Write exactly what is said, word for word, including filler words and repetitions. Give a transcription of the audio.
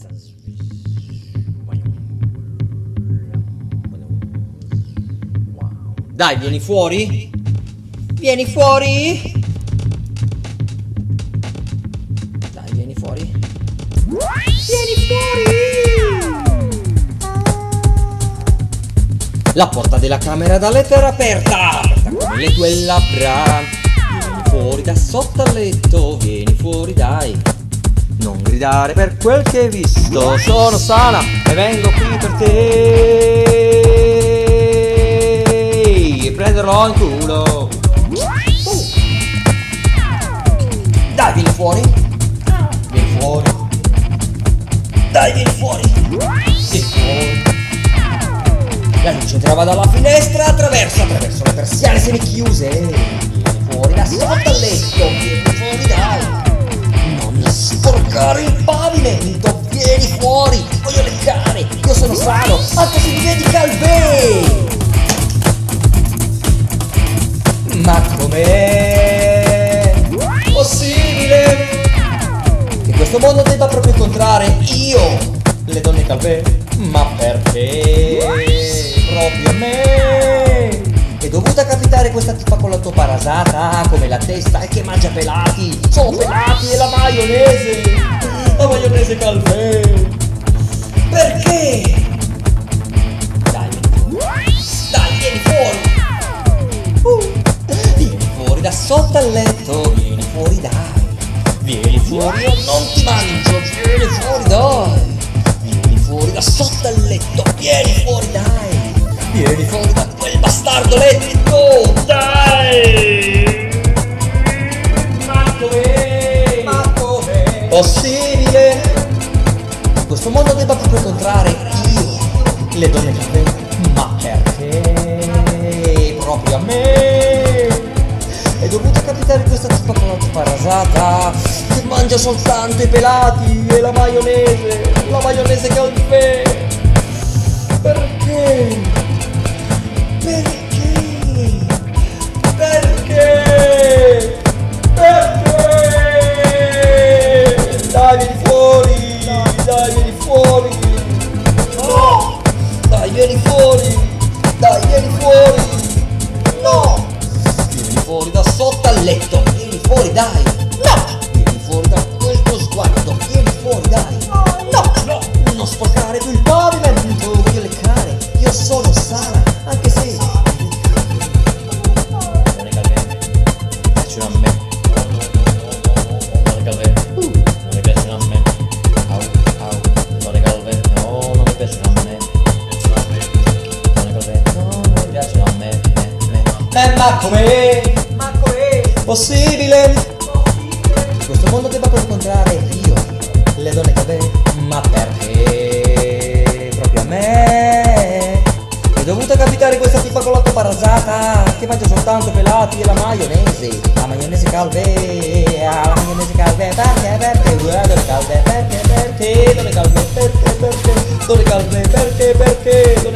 Dai, vieni fuori. Vieni fuori. Dai, vieni fuori. Vieni fuori. La porta della camera da letto era aperta, aperta come le tue labbra. Vieni fuori da sotto al letto, vieni fuori dai. Non gridare per quel che hai visto, sono sana e vengo qui per te. E prenderlo in culo. Uh. Dai, vieni fuori. Vieni fuori. Dai, vieni fuori. Vieni fuori. La luce entrava dalla finestra, attraverso, attraverso le persiane semichiuse. Vieni fuori da sotto al letto, vieni fuori dai. Non sporcare il pavimento, vieni fuori, voglio leccare, io sono sano, anche se mi vedi calvé. Ma com'è possibile che questo mondo debba proprio incontrare io, le donne calvé? Ma perché proprio a me è dovuta capitare questa tipa con la tua parasata, come la testa e che mangia pelati, sono pelati e la maionese, la maionese calvé. Perché? Dai, dai, vieni fuori. Uh, vieni fuori da sotto al letto, vieni fuori dai. Vieni fuori, io non ti mangio, vieni fuori dai. Vieni fuori da sotto al letto, vieni fuori dai. Vieni fuori da quel bastardo letto, dai! Ma com'è? Ma com'è possibile che questo mondo debba proprio incontrare io, le donne calvé? Ma perché proprio a me è dovuta capitare questa tipa con la tipa rasata che mangia soltanto i pelati e la maionese, la maionese calvé? Perché? Perché? Perché? Perché? Dai, vieni fuori! Dai, vieni fuori! No! Dai, vieni fuori! Dai, vieni fuori! No! Vieni fuori da sotto al letto! Vieni fuori, dai! No! Vieni fuori da quel tuo sguardo! Vieni fuori, dai! No! No! Non sporcare più il pavimento! Voglio leccare! Io sono sana! Anche se non è calvé, piacciono a me. Non è calvé, non mi piacciono a me. Au, au, non è calvé, no, non mi piacciono a me. Non è calvé, no, non mi piacciono a me. Eh, ma com'è? Ma com'è possibile che questo mondo debba poi incontrare io, le donne calvé? Ma perché proprio a me è dovuta capitare questa tipa con la tua parasata che mangia soltanto pelati e la maionese, la maionese calvé, la maionese calvé? Perché, perché, donne calvé, perché, perché, donne calvé, perché, perché, donne calvé, perché, perché,